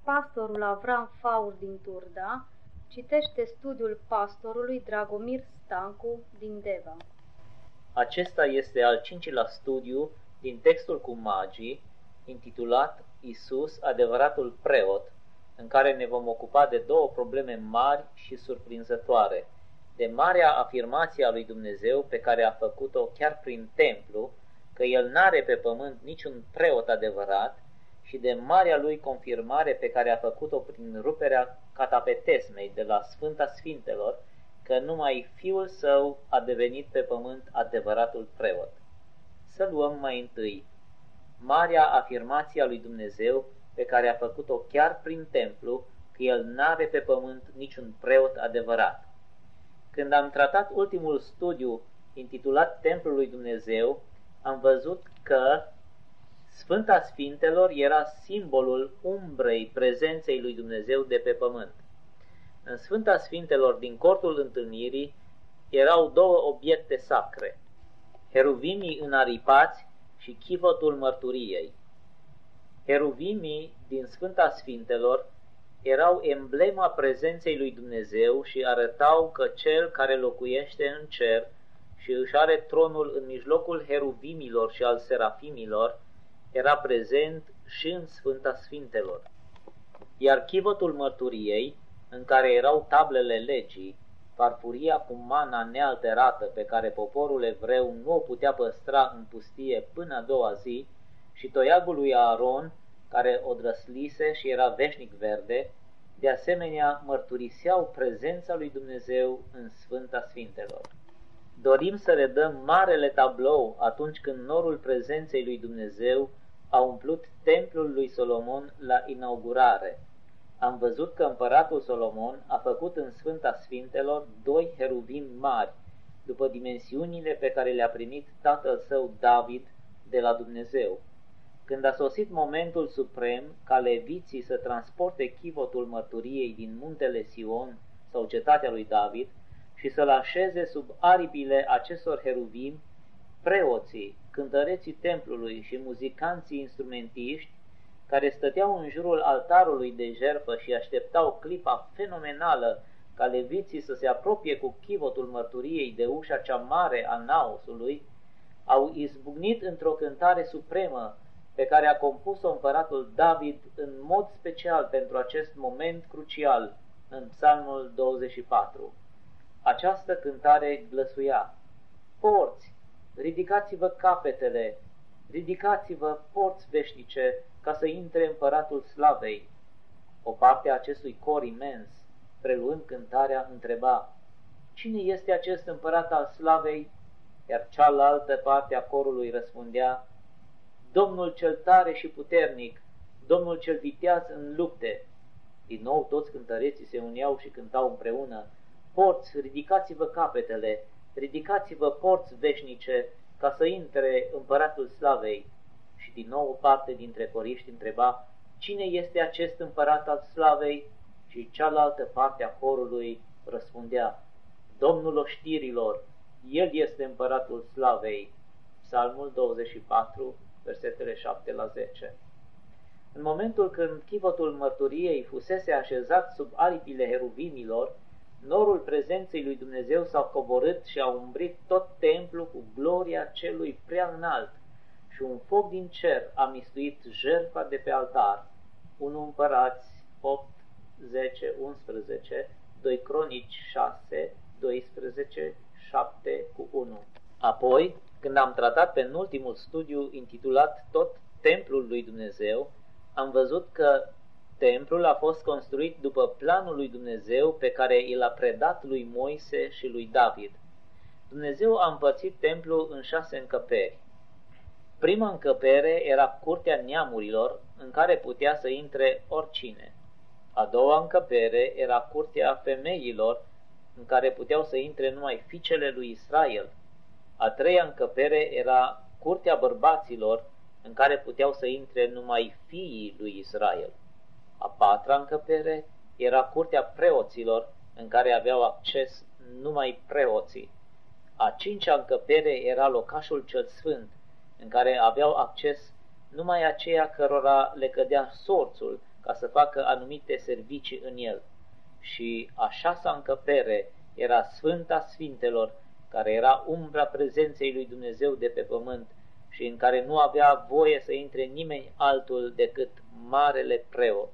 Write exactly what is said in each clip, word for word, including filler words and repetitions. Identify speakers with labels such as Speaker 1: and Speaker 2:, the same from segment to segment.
Speaker 1: pastorul Avram Faur din Turda citește studiul pastorului Dragomir Stancu din Deva.
Speaker 2: Acesta este al cincilea studiu din textul cu magii, intitulat Isus, adevăratul preot, în care ne vom ocupa de două probleme mari și surprinzătoare, de marea afirmație a lui Dumnezeu pe care a făcut-o chiar prin templu, că El n-are pe pământ niciun preot adevărat, și de marea lui confirmare pe care a făcut-o prin ruperea catapetesmei de la Sfânta Sfintelor, că numai Fiul Său a devenit pe pământ adevăratul preot. Să luăm mai întâi marea afirmație a lui Dumnezeu pe care a făcut-o chiar prin templu, că El n-are pe pământ niciun preot adevărat. Când am tratat ultimul studiu intitulat Templul lui Dumnezeu, am văzut că Sfânta Sfintelor era simbolul umbrei prezenței lui Dumnezeu de pe pământ. În Sfânta Sfintelor din cortul întâlnirii erau două obiecte sacre, heruvimii înaripați și chivotul mărturiei. Heruvimii din Sfânta Sfintelor erau emblema prezenței lui Dumnezeu și arătau că Cel care locuiește în cer și își are tronul în mijlocul heruvimilor și al serafimilor, era prezent și în Sfânta Sfintelor. Iar chivotul mărturiei, în care erau tablele legii, farfuria cu mana nealterată pe care poporul evreu nu o putea păstra în pustie până a doua zi, și toiagul lui Aaron, care o drăslise și era veșnic verde, de asemenea mărturiseau prezența lui Dumnezeu în Sfânta Sfintelor. Dorim să redăm marele tablou atunci când norul prezenței lui Dumnezeu a umplut templul lui Solomon la inaugurare. Am văzut că împăratul Solomon a făcut în Sfânta Sfintelor doi heruvimi mari, după dimensiunile pe care le-a primit tatăl său David de la Dumnezeu. Când a sosit momentul suprem ca leviții să transporte chivotul mărturiei din muntele Sion sau cetatea lui David și să-l așeze sub aripile acestor heruvimi, preoții, cântăreții templului și muzicanții instrumentiști, care stăteau în jurul altarului de jertfă și așteptau clipa fenomenală ca leviții să se apropie cu chivotul mărturiei de ușa cea mare a naosului, au izbucnit într-o cântare supremă pe care a compus-o împăratul David în mod special pentru acest moment crucial în Psalmul douăzeci și patru. Această cântare glăsuia: porți, ridicați-vă capetele, ridicați-vă, porți veșnice, ca să intre împăratul slavei. O parte a acestui cor imens, preluând cântarea, întreba: cine este acest împărat al slavei? Iar cealaltă parte a corului răspundea: Domnul cel tare și puternic, Domnul cel viteaz în lupte. Din nou toți cântăreții se uneau și cântau împreună: porți, ridicați-vă capetele, ridicați-vă, porți veșnice, ca să intre împăratul slavei. Și din nou o parte dintre coriști întreba: cine este acest împărat al slavei? Și cealaltă parte a corului răspundea: Domnul oștirilor, El este împăratul slavei. Psalmul douăzeci și patru, versetele șapte la zece. În momentul când chivotul mărturiei fusese așezat sub aripile heruvimilor, norul prezenței lui Dumnezeu s-a coborât și a umbrit tot templul cu gloria celui prea înalt, și un foc din cer a mistuit jertfa de pe altar. unu Împărați opt, zece, unsprezece, doi Cronici șase, doisprezece, șapte cu unu. Apoi, când am tratat penultimul studiu intitulat tot Templul lui Dumnezeu, am văzut că templul a fost construit după planul lui Dumnezeu pe care i l-a predat lui Moise și lui David. Dumnezeu a împărțit templul în șase încăperi. Prima încăpere era curtea neamurilor, în care putea să intre oricine. A doua încăpere era curtea femeilor, în care puteau să intre numai fiicele lui Israel. A treia încăpere era curtea bărbaților, în care puteau să intre numai fiii lui Israel. A patra încăpere era curtea preoților, în care aveau acces numai preoții. A cincea încăpere era locașul cel sfânt, în care aveau acces numai aceia cărora le cădea sorțul ca să facă anumite servicii în el. Și a șasea încăpere era Sfânta Sfintelor, care era umbra prezenței lui Dumnezeu de pe pământ și în care nu avea voie să intre nimeni altul decât Marele Preot.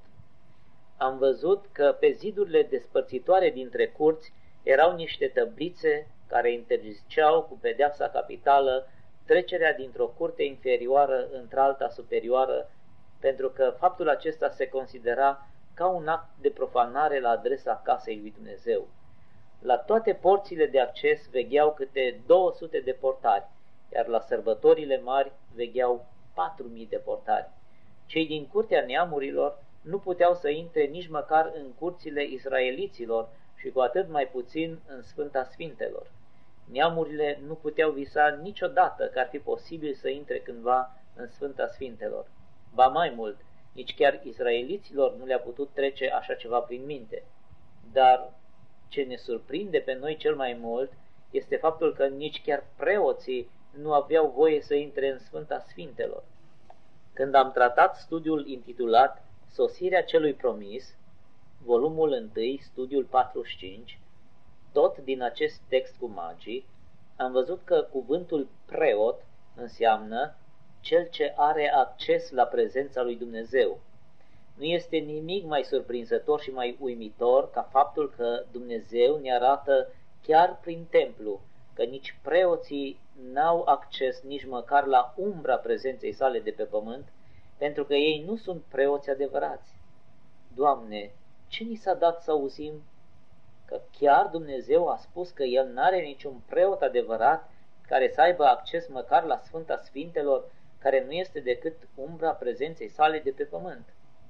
Speaker 2: Am văzut că pe zidurile despărțitoare dintre curți erau niște tăblițe care interziceau cu pedeapsa capitală trecerea dintr-o curte inferioară într-alta superioară, pentru că faptul acesta se considera ca un act de profanare la adresa casei lui Dumnezeu. La toate porțile de acces vegheau câte două sute de portari, iar la sărbătorile mari vegheau patru mii de portari. Cei din curtea neamurilor nu puteau să intre nici măcar în curțile israeliților și cu atât mai puțin în Sfânta Sfintelor. Neamurile nu puteau visa niciodată că ar fi posibil să intre cândva în Sfânta Sfintelor. Ba mai mult, nici chiar israeliților nu le-a putut trece așa ceva prin minte. Dar ce ne surprinde pe noi cel mai mult este faptul că nici chiar preoții nu aveau voie să intre în Sfânta Sfintelor. Când am tratat studiul intitulat Sosirea celui promis, volumul unu, studiul patruzeci și cinci, tot din acest text cu magii, am văzut că cuvântul preot înseamnă cel ce are acces la prezența lui Dumnezeu. Nu este nimic mai surprinzător și mai uimitor ca faptul că Dumnezeu ne arată chiar prin templu că nici preoții n-au acces nici măcar la umbra prezenței sale de pe pământ, pentru că ei nu sunt preoți adevărați. Doamne, ce ni s-a dat să auzim? Că chiar Dumnezeu a spus că El n-are niciun preot adevărat care să aibă acces măcar la Sfânta Sfintelor, care nu este decât umbra prezenței sale de pe pământ.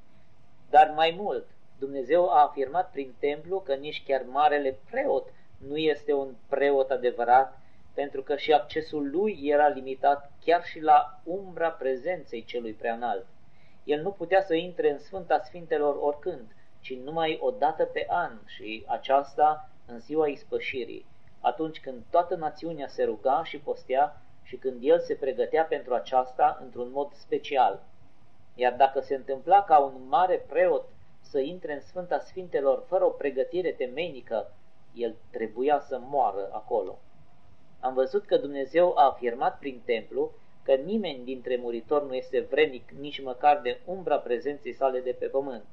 Speaker 2: Dar mai mult, Dumnezeu a afirmat prin templu că nici chiar Marele Preot nu este un preot adevărat, pentru că și accesul lui era limitat chiar și la umbra prezenței celui preanalt. El nu putea să intre în Sfânta Sfintelor oricând, ci numai o dată pe an și aceasta în ziua ispășirii, atunci când toată națiunea se ruga și postea și când el se pregătea pentru aceasta într-un mod special. Iar dacă se întâmpla ca un mare preot să intre în Sfânta Sfintelor fără o pregătire temeinică, el trebuia să moară acolo. Am văzut că Dumnezeu a afirmat prin templu că nimeni dintre muritori nu este vrednic nici măcar de umbra prezenței sale de pe pământ.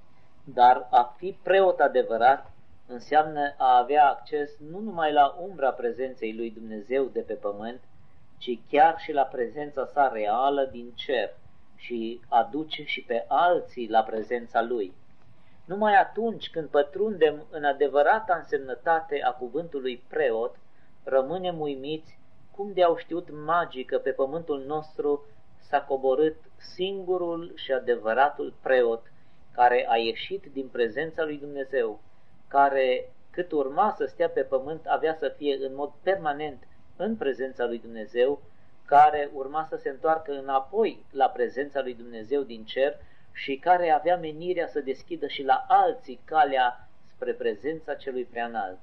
Speaker 2: Dar a fi preot adevărat înseamnă a avea acces nu numai la umbra prezenței lui Dumnezeu de pe pământ, ci chiar și la prezența sa reală din cer și aduce și pe alții la prezența lui. Numai atunci când pătrundem în adevărata însemnătate a cuvântului preot, rămânem uimiți cum de-au știut magii că pe pământul nostru s-a coborât singurul și adevăratul preot, care a ieșit din prezența lui Dumnezeu, care, cât urma să stea pe pământ, avea să fie în mod permanent în prezența lui Dumnezeu, care urma să se întoarcă înapoi la prezența lui Dumnezeu din cer și care avea menirea să deschidă și la alții calea spre prezența celui preanalt.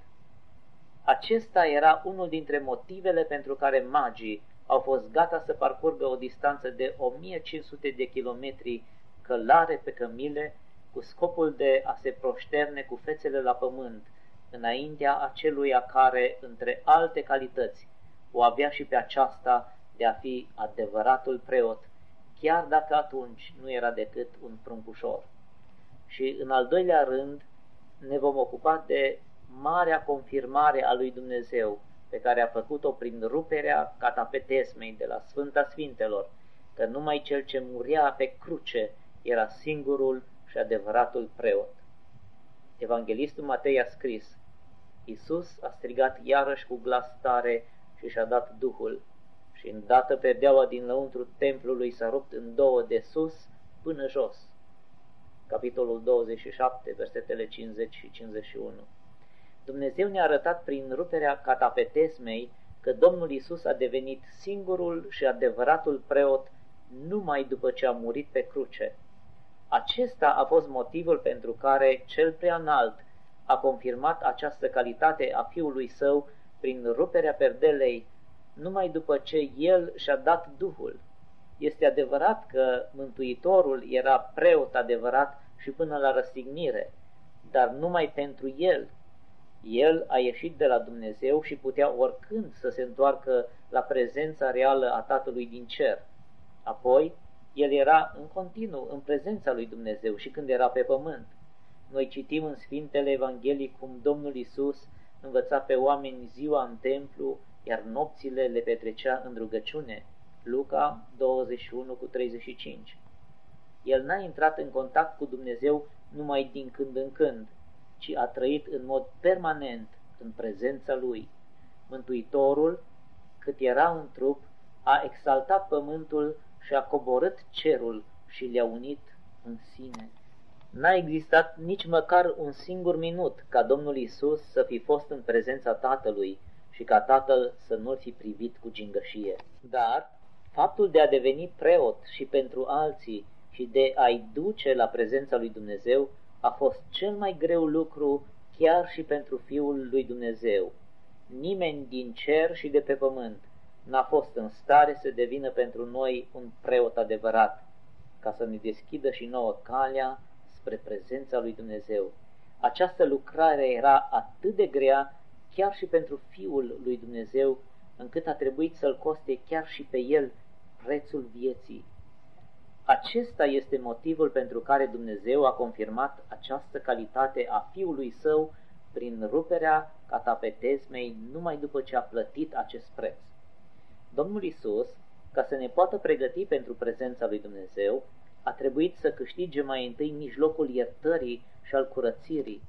Speaker 2: Acesta era unul dintre motivele pentru care magii au fost gata să parcurgă o distanță de o mie cinci sute de kilometri călare pe cămile, cu scopul de a se proșterne cu fețele la pământ, înaintea aceluia care, între alte calități, o avea și pe aceasta de a fi adevăratul preot, chiar dacă atunci nu era decât un pruncușor. Și în al doilea rând ne vom ocupa de marea confirmare a lui Dumnezeu, pe care a făcut-o prin ruperea catapetesmei de la Sfânta Sfintelor, că numai cel ce murea pe cruce era singurul și adevăratul preot. Evanghelistul Matei a scris: Iisus a strigat iarăși cu glas tare și și-a dat Duhul, și îndată perdeaua din lăuntru templului s-a rupt în două de sus până jos. Capitolul douăzeci și șapte, versetele cincizeci și cincizeci și unu. Dumnezeu ne-a arătat prin ruperea catapetesmei că Domnul Iisus a devenit singurul și adevăratul preot numai după ce a murit pe cruce. Acesta a fost motivul pentru care cel preanalt a confirmat această calitate a Fiului Său prin ruperea perdelei numai după ce El și-a dat Duhul. Este adevărat că Mântuitorul era preot adevărat și până la răstignire, dar numai pentru el. El a ieșit de la Dumnezeu și putea oricând să se întoarcă la prezența reală a Tatălui din cer. Apoi, el era în continuu în prezența lui Dumnezeu și când era pe pământ. Noi citim în Sfintele Evanghelii cum Domnul Iisus învăța pe oameni ziua în templu, iar nopțile le petrecea în rugăciune. Luca douăzeci și unu cu treizeci și cinci. El n-a intrat în contact cu Dumnezeu numai din când în când, ci a trăit în mod permanent în prezența Lui. Mântuitorul, cât era în trup, a exaltat pământul și a coborât cerul și le-a unit în sine. N-a existat nici măcar un singur minut ca Domnul Iisus să fi fost în prezența Tatălui și ca Tatăl să nu-l fi privit cu gingășie. Dar faptul de a deveni preot și pentru alții și de a-i duce la prezența lui Dumnezeu a fost cel mai greu lucru chiar și pentru Fiul lui Dumnezeu. Nimeni din cer și de pe pământ n-a fost în stare să devină pentru noi un preot adevărat, ca să ne deschidă și nouă calea spre prezența lui Dumnezeu. Această lucrare era atât de grea chiar și pentru Fiul lui Dumnezeu, încât a trebuit să-l coste chiar și pe el prețul vieții. Acesta este motivul pentru care Dumnezeu a confirmat această calitate a Fiului Său prin ruperea catapetesmei numai după ce a plătit acest preț. Domnul Iisus, ca să ne poată pregăti pentru prezența lui Dumnezeu, a trebuit să câștige mai întâi mijlocul iertării și al curățirii,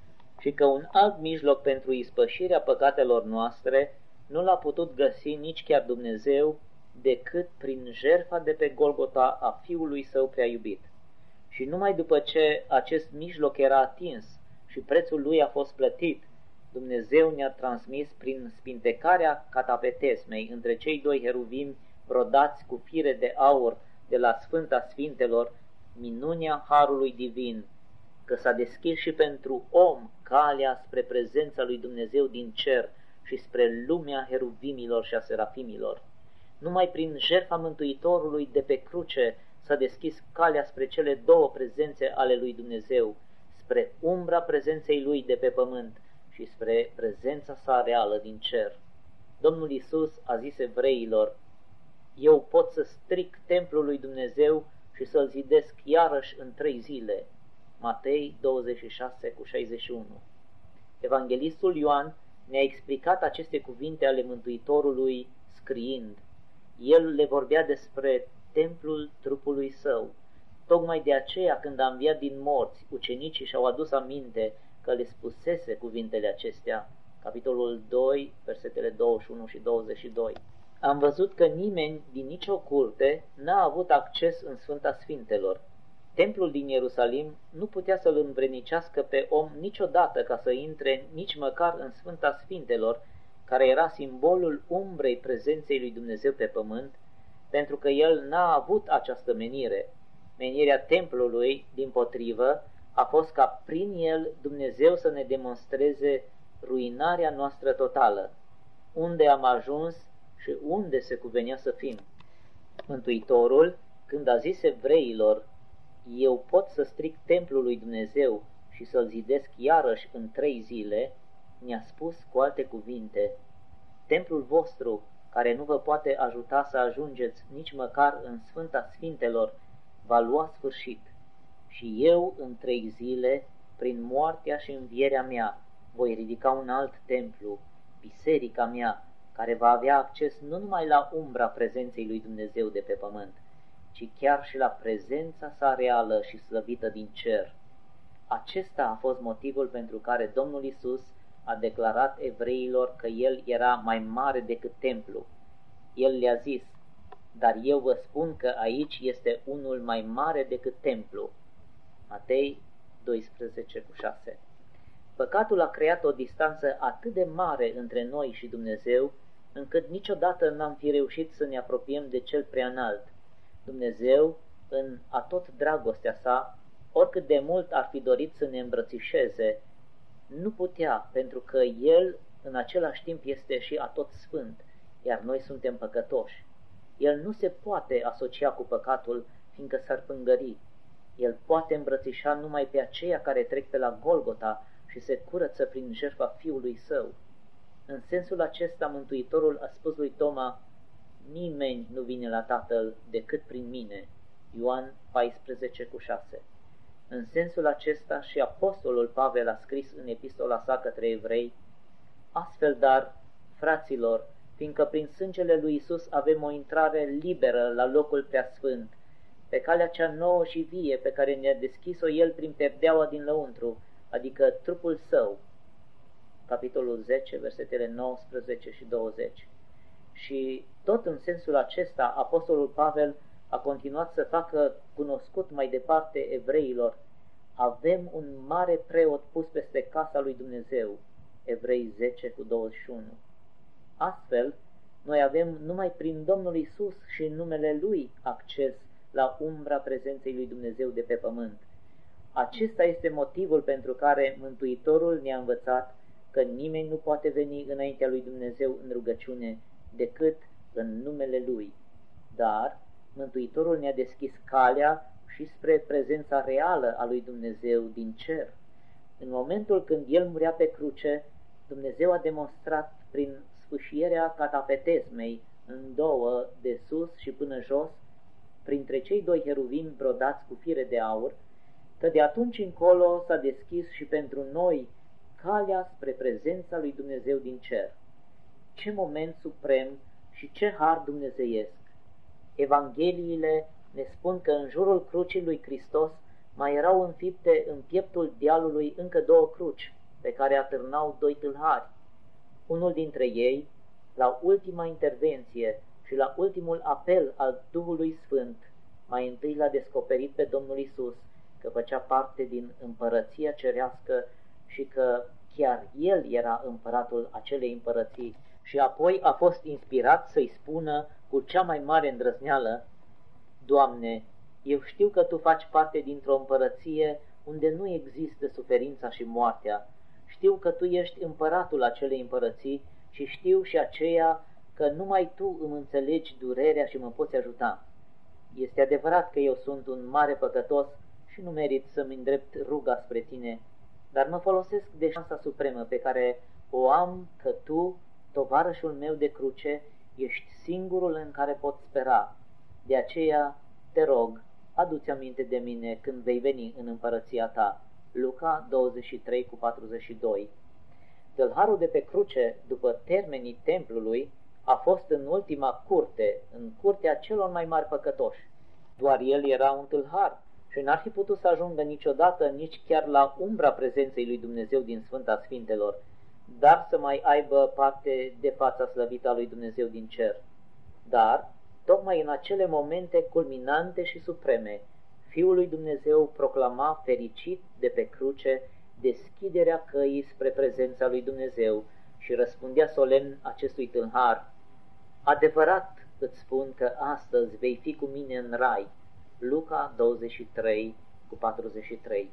Speaker 2: și că un alt mijloc pentru ispășirea păcatelor noastre nu l-a putut găsi nici chiar Dumnezeu decât prin jertfa de pe Golgota a Fiului Său prea iubit. Și numai după ce acest mijloc era atins și prețul lui a fost plătit, Dumnezeu ne-a transmis prin spintecarea catapetesmei între cei doi heruvimi brodați cu fire de aur de la Sfânta Sfintelor minunea Harului Divin, că s-a deschis și pentru om calea spre prezența lui Dumnezeu din cer și spre lumea heruvimilor și a serafimilor. Numai prin jertfa Mântuitorului de pe cruce s-a deschis calea spre cele două prezențe ale lui Dumnezeu, spre umbra prezenței lui de pe pământ și spre prezența sa reală din cer. Domnul Iisus a zis evreilor: eu pot să stric templul lui Dumnezeu și să-l zidesc iarăși în trei zile. Matei douăzeci și șase cu șaizeci și unu. Evanghelistul Ioan ne-a explicat aceste cuvinte ale Mântuitorului scriind: el le vorbea despre templul trupului său. Tocmai de aceea, când a înviat din morți, ucenicii și-au adus aminte că le spusese cuvintele acestea. Capitolul doi, versetele douăzeci și unu și douăzeci și doi. Am văzut că nimeni din nicio curte n-a avut acces în Sfânta Sfintelor. Templul din Ierusalim nu putea să-l învrednicească pe om niciodată ca să intre nici măcar în Sfânta Sfintelor, care era simbolul umbrei prezenței lui Dumnezeu pe pământ, pentru că el n-a avut această menire. Menirea templului, dimpotrivă, a fost ca prin el Dumnezeu să ne demonstreze ruinarea noastră totală, unde am ajuns și unde se cuvenea să fim. Mântuitorul, când a zis evreilor: eu pot să stric templul lui Dumnezeu și să-l zidesc iarăși în trei zile, ne-a spus cu alte cuvinte: templul vostru, care nu vă poate ajuta să ajungeți nici măcar în Sfânta Sfintelor, va lua sfârșit. Și eu, în trei zile, prin moartea și învierea mea, voi ridica un alt templu, biserica mea, care va avea acces nu numai la umbra prezenței lui Dumnezeu de pe pământ, ci chiar și la prezența sa reală și slăvită din cer. Acesta a fost motivul pentru care Domnul Iisus a declarat evreilor că el era mai mare decât templu. El le-a zis: dar eu vă spun că aici este unul mai mare decât templu. Matei doisprezece cu șase. Păcatul a creat o distanță atât de mare între noi și Dumnezeu, încât niciodată n-am fi reușit să ne apropiem de cel preanalt. Dumnezeu, în atot dragostea sa, oricât de mult ar fi dorit să ne îmbrățișeze, nu putea, pentru că El în același timp este și atot sfânt, iar noi suntem păcătoși. El nu se poate asocia cu păcatul, fiindcă s-ar pângări. El poate îmbrățișa numai pe aceia care trec pe la Golgota și se curăță prin jertfa Fiului Său. În sensul acesta, Mântuitorul a spus lui Toma: nimeni nu vine la Tatăl decât prin mine. Ioan paisprezece cu șase. În sensul acesta și apostolul Pavel a scris în epistola sa către evrei: astfel, dar, fraților, fiindcă prin sângele lui Isus avem o intrare liberă la locul preasfânt, pe calea cea nouă și vie pe care ne-a deschis-o El prin perdeaua din lăuntru, adică trupul Său. Capitolul zece, versetele nouăsprezece și douăzeci. Și tot în sensul acesta, apostolul Pavel a continuat să facă cunoscut mai departe evreilor: avem un mare preot pus peste casa lui Dumnezeu. Evrei zece cu douăzeci și unu. Astfel, noi avem numai prin Domnul Isus și în numele Lui acces la umbra prezenței lui Dumnezeu de pe pământ. Acesta este motivul pentru care Mântuitorul ne-a învățat că nimeni nu poate veni înaintea lui Dumnezeu în rugăciune decât în numele Lui. Dar Mântuitorul ne-a deschis calea și spre prezența reală a lui Dumnezeu din cer. În momentul când El murea pe cruce, Dumnezeu a demonstrat prin sfâșierea catapetesmei în două, de sus și până jos, printre cei doi heruvimi brodați cu fire de aur, că de atunci încolo s-a deschis și pentru noi calea spre prezența lui Dumnezeu din cer. Ce moment suprem și ce har dumnezeiesc! Evangheliile ne spun că în jurul crucii lui Hristos mai erau înfipte în pieptul dealului încă două cruci, pe care atârnau doi tâlhari. Unul dintre ei, la ultima intervenție și la ultimul apel al Duhului Sfânt, mai întâi l-a descoperit pe Domnul Isus că făcea parte din împărăția cerească și că chiar El era împăratul acelei împărății, și apoi a fost inspirat să-i spună cu cea mai mare îndrăzneală: Doamne, eu știu că Tu faci parte dintr-o împărăție unde nu există suferința și moartea. Știu că Tu ești împăratul acelei împărății și știu și aceea că numai Tu îmi înțelegi durerea și mă poți ajuta. Este adevărat că eu sunt un mare păcătos și nu merit să-mi îndrept ruga spre Tine, dar mă folosesc de șansa supremă pe care o am, că Tu, tovarășul meu de cruce, ești singurul în care pot spera. De aceea, te rog, adu-ți aminte de mine când vei veni în împărăția Ta. Luca douăzeci și trei cu patruzeci și doi. Tâlharul de pe cruce, după termenii templului, a fost în ultima curte, în curtea celor mai mari păcătoși. Doar el era un tâlhar și n-ar fi putut să ajungă niciodată nici chiar la umbra prezenței lui Dumnezeu din Sfânta Sfintelor, dar să mai aibă parte de fața slăvită a lui Dumnezeu din cer. Dar, tocmai în acele momente culminante și supreme, Fiul lui Dumnezeu proclama fericit de pe cruce deschiderea căii spre prezența lui Dumnezeu și răspundea solemn acestui tâlhar: adevărat îți spun că astăzi vei fi cu mine în rai. Luca douăzeci și trei cu patruzeci și trei.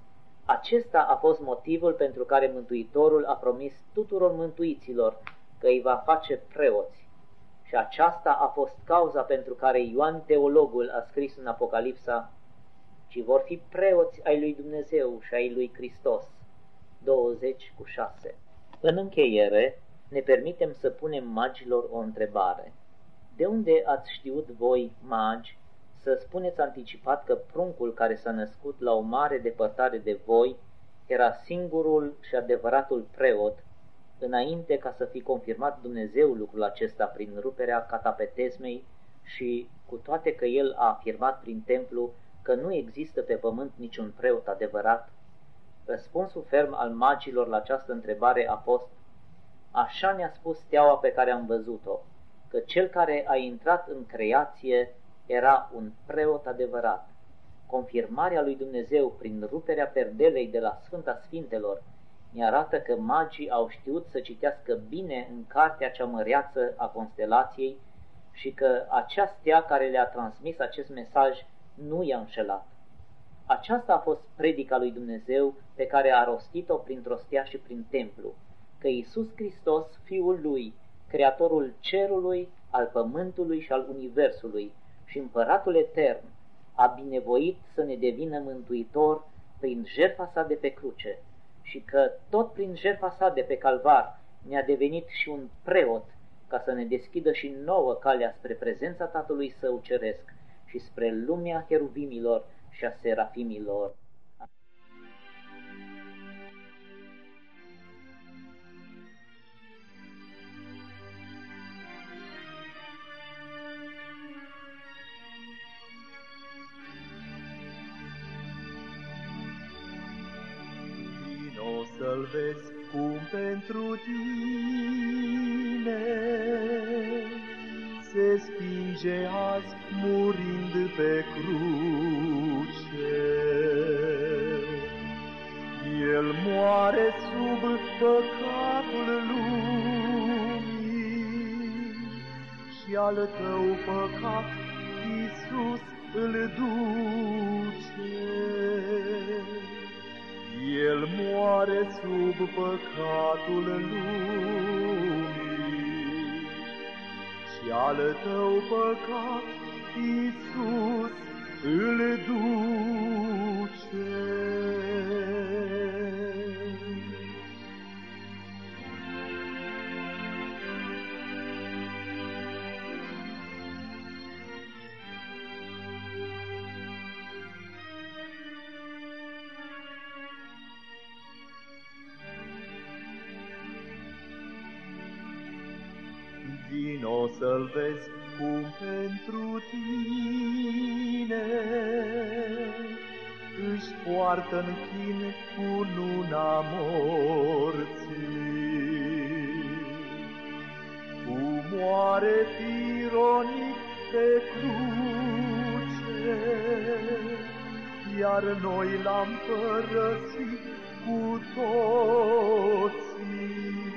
Speaker 2: Acesta a fost motivul pentru care Mântuitorul a promis tuturor mântuiților că îi va face preoți. Și aceasta a fost cauza pentru care Ioan Teologul a scris în Apocalipsa: ci vor fi preoți ai lui Dumnezeu și ai lui Hristos. douăzeci cu șase. În încheiere, ne permitem să punem magilor o întrebare. De unde ați știut voi, magi, să spuneți anticipat că pruncul care s-a născut la o mare depărtare de voi era singurul și adevăratul preot, înainte ca să fi confirmat Dumnezeu lucrul acesta prin ruperea catapetesmei și cu toate că El a afirmat prin templu că nu există pe pământ niciun preot adevărat? Răspunsul ferm al magilor la această întrebare a fost: așa ne-a spus steaua pe care am văzut-o, că cel care a intrat în creație era un preot adevărat. Confirmarea lui Dumnezeu prin ruperea perdelei de la Sfânta Sfintelor ne arată că magii au știut să citească bine în cartea cea măreață a constelației și că acea stea care le-a transmis acest mesaj nu i-a înșelat. Aceasta a fost predica lui Dumnezeu pe care a rostit-o printr-o stea și prin templu, că Iisus Hristos, Fiul Lui, Creatorul cerului, al pământului și al universului și Împăratul etern, a binevoit să ne devină mântuitor prin jertfa sa de pe cruce și că tot prin jertfa sa de pe calvar ne-a devenit și un preot ca să ne deschidă și nouă calea spre prezența Tatălui Său Ceresc și spre lumea heruvimilor și a serafimilor.
Speaker 3: O să-L vezi cum pentru tine se stinge azi murind pe cruce. El moare sub păcatul lumii și al tău păcat Iisus îl duce. El moare sub păcatul lumii și al tău păcat Iisus îl duce. Vino să-L vezi cum pentru tine își poartă în chin cununa morții. Cum moare tironit pe cruce, iar noi L-am părăsit cu toții.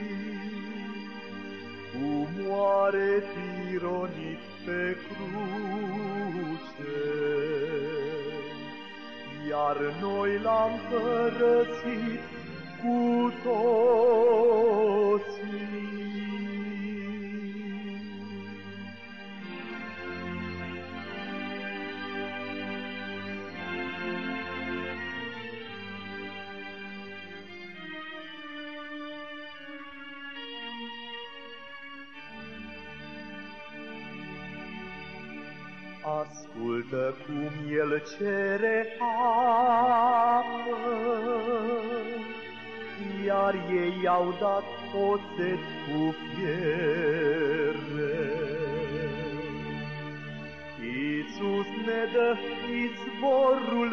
Speaker 3: Cum moare tironit pe cruce, iar noi L-am părăsit cu toții. Ascultă cum El cere apă, iar ei i-au dat oțet cu fiere. Iisus ne dă izvorul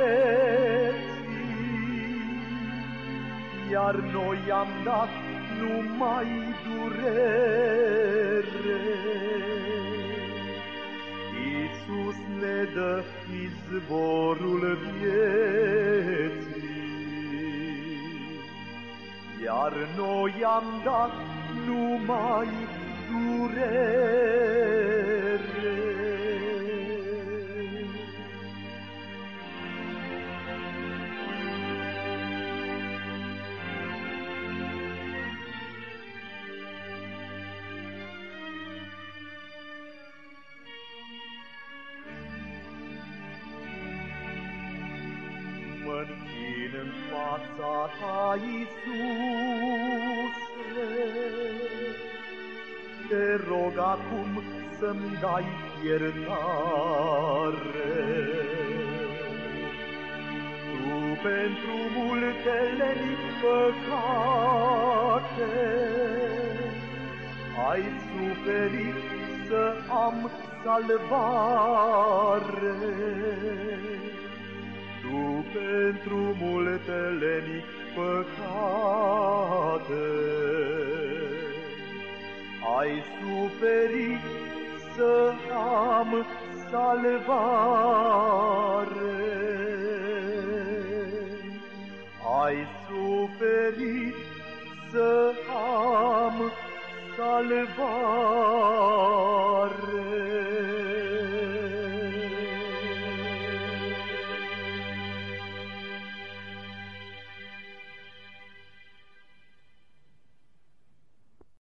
Speaker 3: vieții, iar noi i-am dat numai durere. Iisus ne dă izvorul vieții, iar noi am dat numai durere. Mă-nchin în fața Ta, Iisuse, te rog acum să-mi dai iertare. Tu pentru multele păcate ai suferit să am salvare. Tu pentru multele păcate ai suferit să am salvare. Ai suferit să am salvare.